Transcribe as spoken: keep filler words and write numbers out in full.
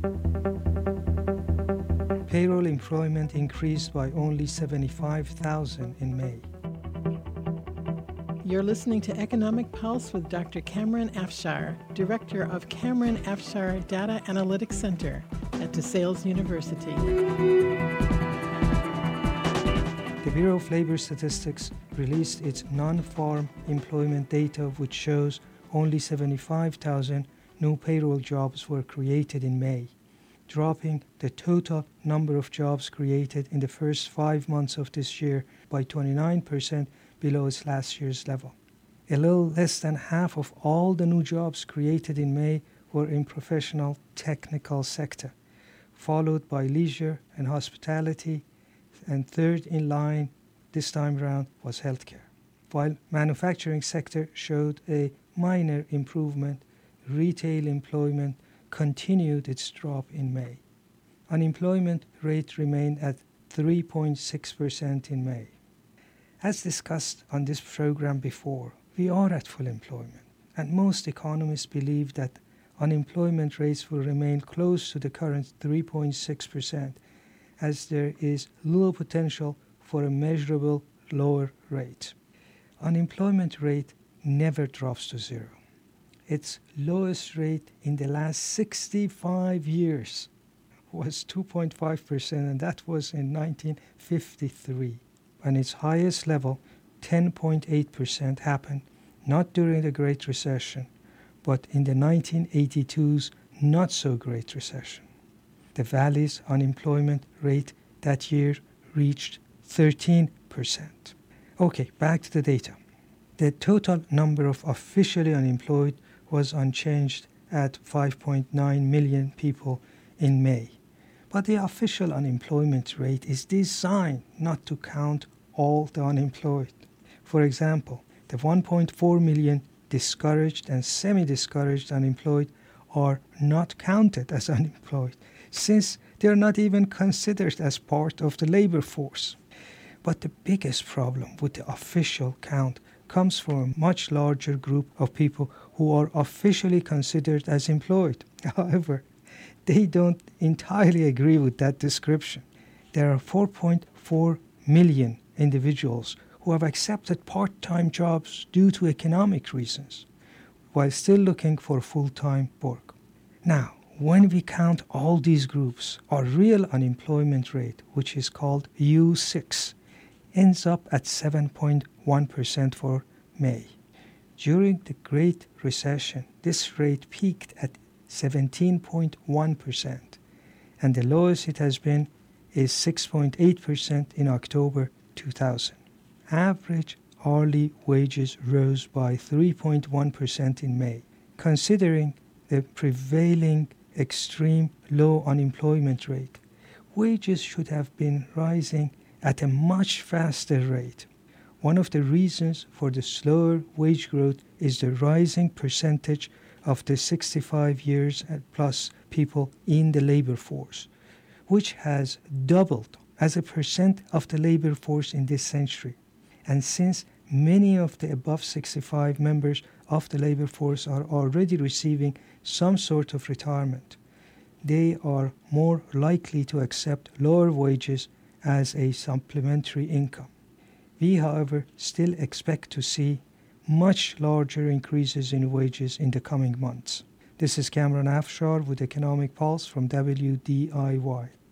Payroll employment increased by only seventy-five thousand in May. You're listening to Economic Pulse with Doctor Cameron Afshar, Director of Cameron Afshar Data Analytics Center at DeSales University. The Bureau of Labor Statistics released its non-farm employment data, which shows only seventy-five thousand new payroll jobs were created in May, dropping the total number of jobs created in the first five months of this year by twenty-nine percent below its last year's level. A little less than half of all the new jobs created in May were in professional technical sector, followed by leisure and hospitality, and third in line this time around was healthcare. While manufacturing sector showed a minor improvement, retail employment continued its drop in May. Unemployment rate remained at three point six percent in May. As discussed on this program before, we are at full employment, and most economists believe that unemployment rates will remain close to the current three point six percent, as there is little potential for a measurable lower rate. Unemployment rate never drops to zero. Its lowest rate in the last sixty-five years was two point five percent, and that was in nineteen fifty-three. And its highest level, ten point eight percent, happened not during the Great Recession, but in the nineteen eighty-two's not-so-great recession. The Valley's unemployment rate that year reached thirteen percent. Okay, back to the data. The total number of officially unemployed was unchanged at five point nine million people in May. But the official unemployment rate is designed not to count all the unemployed. For example, the one point four million discouraged and semi-discouraged unemployed are not counted as unemployed, since they are not even considered as part of the labor force. But the biggest problem with the official count comes from a much larger group of people who are officially considered as employed. However, they don't entirely agree with that description. There are four point four million individuals who have accepted part-time jobs due to economic reasons, while still looking for full-time work. Now, when we count all these groups, our real unemployment rate, which is called U six, ends up at seven point one percent for May. During the Great Recession, this rate peaked at seventeen point one percent, and the lowest it has been is six point eight percent in October two thousand. Average hourly wages rose by three point one percent in May. Considering the prevailing extreme low unemployment rate, wages should have been rising at a much faster rate. One of the reasons for the slower wage growth is the rising percentage of the sixty-five years and plus people in the labor force, which has doubled as a percent of the labor force in this century. And since many of the above sixty-five members of the labor force are already receiving some sort of retirement, they are more likely to accept lower wages as a supplementary income. We, however, still expect to see much larger increases in wages in the coming months. This is Cameron Afshar with Economic Pulse from W D I Y.